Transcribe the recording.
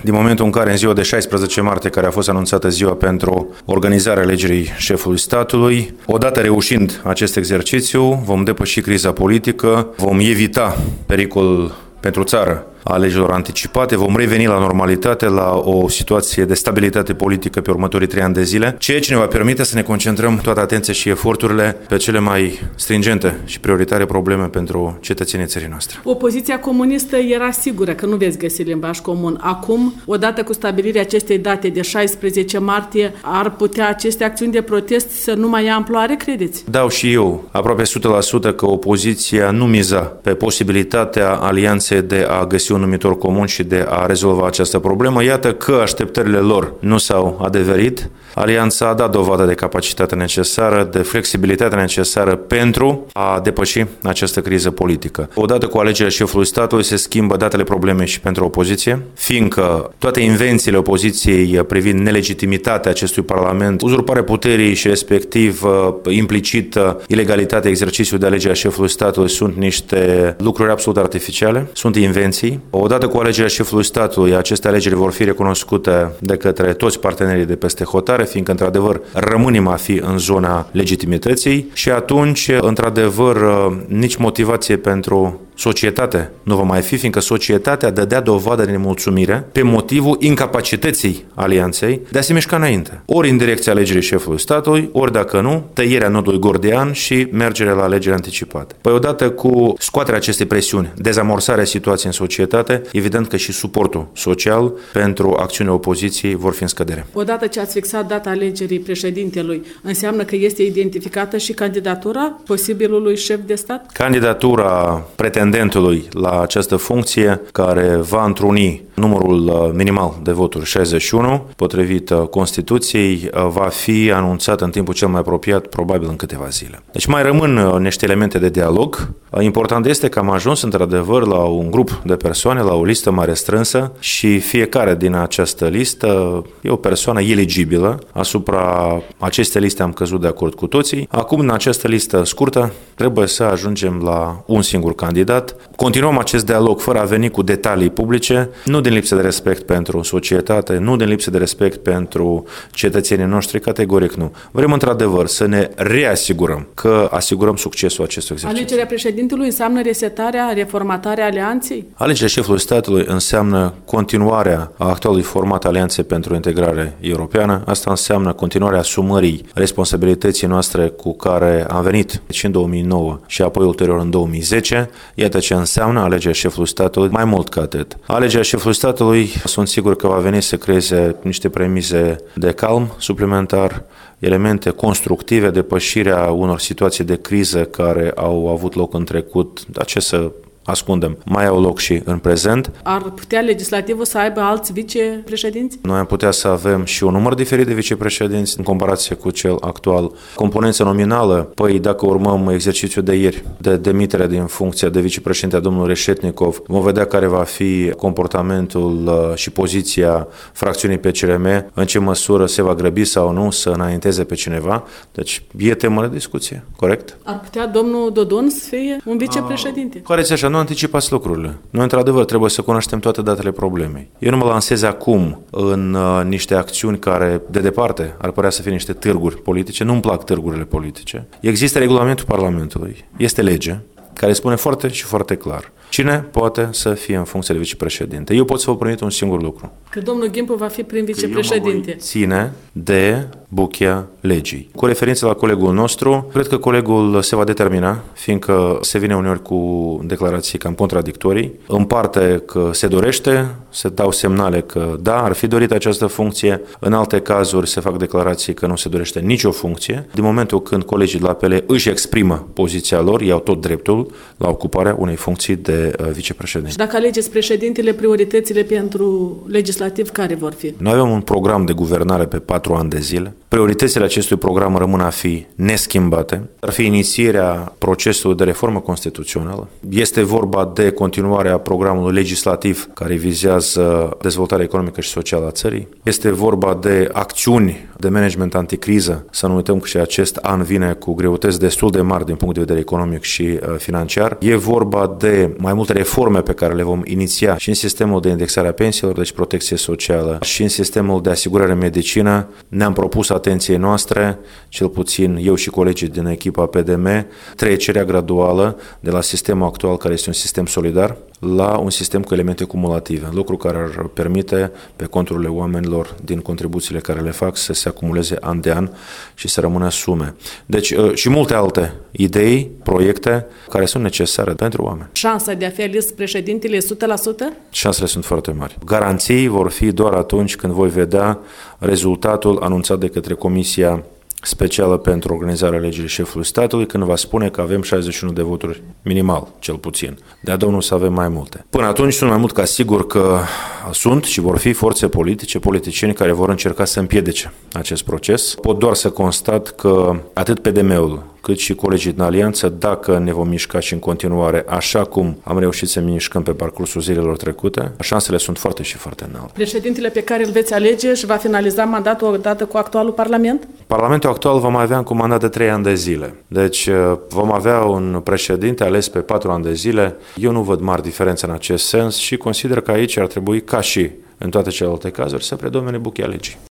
din momentul în care în ziua de 16 martie, care a fost anunțată ziua pentru organizarea alegerii șefului statului, odată reușind acest exercițiu, vom depăși criza politică, vom evita pericolul pentru țară a alegerilor anticipate, vom reveni la normalitate, la o situație de stabilitate politică pe următorii 3 ani de zile, ceea ce ne va permite să ne concentrăm toată atenția și eforturile pe cele mai stringente și prioritare probleme pentru cetățenii țării noastre. Opoziția comunistă era sigură că nu veți găsi limbaj comun. Acum, odată cu stabilirea acestei date de 16 martie, ar putea aceste acțiuni de protest să nu mai ia amploare, credeți? Dau și eu aproape 100% că opoziția nu miza pe posibilitatea alianței de a găsi un numitor comun și de a rezolva această problemă. Iată că așteptările lor nu s-au adeverit. Alianța a dat dovadă de capacitatea necesară, de flexibilitatea necesară pentru a depăși această criză politică. Odată cu alegerea șefului statului se schimbă datele probleme și pentru opoziție, fiindcă toate invențiile opoziției privind nelegitimitatea acestui parlament, uzurparea puterii și respectiv implicit ilegalitatea exercițiului de alegere a șefului statului sunt niște lucruri absolut artificiale, sunt invenții. Odată cu alegerea șefului statului, aceste alegeri vor fi recunoscute de către toți partenerii de peste hotare, fiindcă, într-adevăr, rămânem a fi în zona legitimității și atunci, într-adevăr, nici motivație pentru societate nu va mai fi, fiindcă societatea dădea dovadă de nemulțumire pe motivul incapacității alianței de a se mișca înainte. Ori în direcția alegerii șefului statului, ori dacă nu, tăierea nodului gordian și mergerea la alegeri anticipate. Păi odată cu scoaterea acestei presiuni, dezamorsarea situației în societate, evident că și suportul social pentru acțiunea opoziției vor fi în scădere. Odată ce ați fixat data alegerii președintelui, înseamnă că este identificată și candidatura posibilului șef de stat? Candidatura pretendentului la această funcție, care va întruni numărul minimal de voturi 61, potrivit Constituției, va fi anunțat în timpul cel mai apropiat, probabil în câteva zile. Deci mai rămân niște elemente de dialog. Important este că am ajuns într-adevăr la un grup de persoane, la o listă mai restrânsă și fiecare din această listă e o persoană eligibilă. Asupra acestei liste am căzut de acord cu toții. Acum, în această listă scurtă, trebuie să ajungem la un singur candidat. Continuăm acest dialog fără a veni cu detalii publice, nu din lipsă de respect pentru societate, nu din lipsă de respect pentru cetățenii noștri, categoric nu. Vrem într-adevăr să ne reasigurăm că asigurăm succesul acestui exercițiu. Alegerea președintelui înseamnă resetarea, reformatarea alianței? Alegerea șefului statului înseamnă continuarea actualului format Alianței pentru Integrare Europeană. Asta înseamnă continuarea asumării responsabilității noastre cu care am venit și în 2009 și apoi ulterior în 2010. Iată ce înseamnă alegerea șefului statului, mai mult ca atât. Alegerea șefului statului, sunt sigur că va veni să creeze niște premize de calm suplimentar, elemente constructive, depășirea unor situații de criză care au avut loc în trecut. Dar ce să ascundem, mai au loc și în prezent. Ar putea legislativul să aibă alți vicepreședinți? Noi am putea să avem și un număr diferit de vicepreședinți în comparație cu cel actual. Componența nominală, păi dacă urmăm exercițiul de ieri de demiterea din funcția de vicepreședinte a domnului Reșetnikov, vom vedea care va fi comportamentul și poziția fracțiunii PCRM, în ce măsură se va grăbi sau nu să înainteze pe cineva. Deci e temă de discuție, corect? Ar putea domnul Dodon să fie un vicepreședinte? Coreți așa, nu anticipați lucrurile. Noi, într-adevăr, trebuie să cunoaștem toate datele problemei. Eu nu mă lansez acum în niște acțiuni care, de departe, ar părea să fie niște târguri politice. Nu-mi plac târgurile politice. Există regulamentul Parlamentului, este lege, care spune foarte și foarte clar cine poate să fie în funcție de vicepreședinte. Eu pot să vă promit un singur lucru. Că domnul Gimpu va fi prim vicepreședinte. Ține de buchea legii. Cu referință la colegul nostru, cred că colegul se va determina, fiindcă se vine uneori cu declarații cam contradictorii. În parte că se dorește, se dau semnale că da, ar fi dorit această funcție. În alte cazuri se fac declarații că nu se dorește nicio funcție. Din momentul când colegii de la APL își exprimă poziția lor, iau tot dreptul la ocuparea unei funcții de vicepreședinte. Și dacă alegeți președintele, prioritățile pentru legislativ care vor fi? Noi avem un program de guvernare pe 4 ani de zile. Prioritățile acestui program rămân a fi neschimbate. Ar fi inițierea procesului de reformă constituțională. Este vorba de continuarea programului legislativ care vizează dezvoltarea economică și socială a țării. Este vorba de acțiuni de management anticriză. Să nu uităm că și acest an vine cu greutăți destul de mari din punct de vedere economic și financiar. E vorba de mai multe reforme pe care le vom iniția și în sistemul de indexare a pensiilor, deci protecție socială, și în sistemul de asigurare medicină. Ne-am propus atenției noastre, cel puțin eu și colegii din echipa PDM, trecerea graduală de la sistemul actual, care este un sistem solidar, la un sistem cu elemente cumulative, lucru care ar permite pe conturile oamenilor din contribuțiile care le fac să se acumuleze an de an și să rămână sume. Deci și multe alte idei, proiecte care sunt necesare pentru oameni. Șansa de a fi ales președintele e 100%? Șansele sunt foarte mari. Garanții vor fi doar atunci când voi vedea rezultatul anunțat de către Comisia Specială pentru organizarea alegerii șefului statului, când va spune că avem 61 de voturi minimal, cel puțin. De-a Domnul să avem mai multe. Până atunci sunt mai mult ca sigur că sunt și vor fi forțe politice, politicieni care vor încerca să împiedice acest proces. Pot doar să constat că atât PDM-ul cât și colegii din alianță, dacă ne vom mișca și în continuare așa cum am reușit să mișcăm pe parcursul zilelor trecute, șansele sunt foarte și foarte înalte. Președintele pe care îl veți alege și va finaliza mandatul odată cu actualul Parlament? Parlamentul actual va mai avea încă un mandat de 3 ani de zile. Deci vom avea un președinte ales pe 4 ani de zile. Eu nu văd mari diferențe în acest sens și consider că aici ar trebui, ca și în toate celelalte cazuri, să predomine buchea legii.